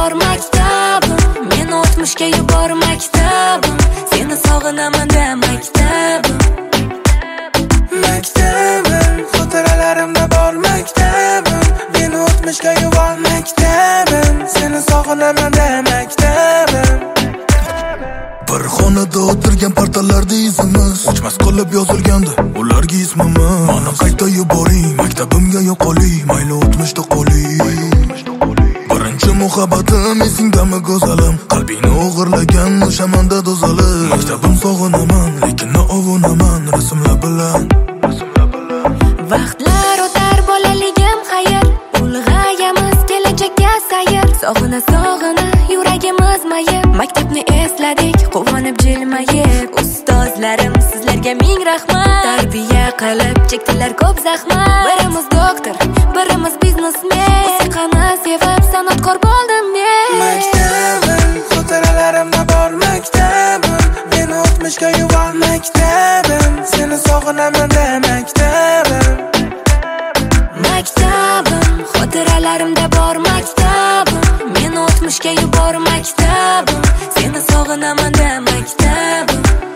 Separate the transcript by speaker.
Speaker 1: bor maktabim, men o'tmishga yubor maktabim, seni sog'inaman de maktabim.
Speaker 2: Maktabim, xotiralarimda bor maktabim, men o'tmishga yubor maktabim, seni sog'inaman de maktabim.
Speaker 3: Bir xonada o'tirgan partalarda izimiz o'chmas qolib yozilgandi ularga ismimiz. Mana qayta yuboring maktabimga yo'qoling, mayli o'tmishda qoling. Birinchi muhabbatim esingdami go'zalim, qalbingni o'g'irlagan o'sha manda do'zalim. Maktabim sog'inaman lekin ovunaman rasmlar bilan.
Speaker 1: Vaqtlar o'tar bolaligim xayr, ulg'ayamiz kelajakka sayr. Sog'ina sog'ina yuragimiz mayib, maktabni esladik quvonib jilmayib. Ustozlarim sizlarga ming rahmat, tarbiya qilib chekdilar ko'p zahmat. Birimiz doktor, birimiz biznesmen, musiqani sevib san'atkor bo'ldim men.
Speaker 2: Maktabim, xotiralarimda bor maktabim, men o'tmishga yubor maktabim, seni sog'inaman de maktabim.
Speaker 1: Maktabim, xotiralarimda bor maktabim, men o'tmishga yubor maktabim, seni sog'inaman de maktabim.